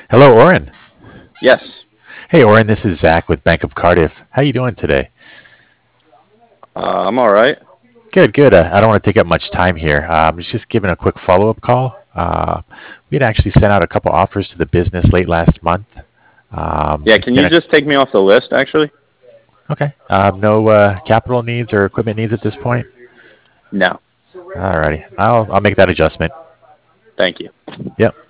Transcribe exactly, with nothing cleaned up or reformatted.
Hello, Oren. Yes. Hey, Oren, this is Zach with Bank of Cardiff. How you doing today? Uh, I'm all right. Good, good. Uh, I don't want to take up much time here. Um, I was just giving a quick follow-up call. Uh, we had actually sent out a couple offers to the business late last month. Um, Yeah, it's can been you a, just take me off the list, actually? okay. Um, no uh, capital needs or equipment needs at this point. No. Alrighty, I'll I'll make that adjustment. Thank you. Yep.